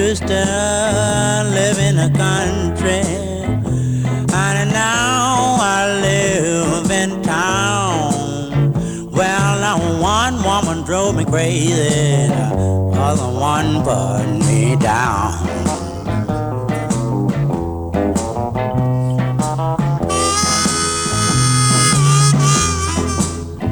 used to live in the country, and now I live in town. Well, one woman drove me crazy, the other one put me down.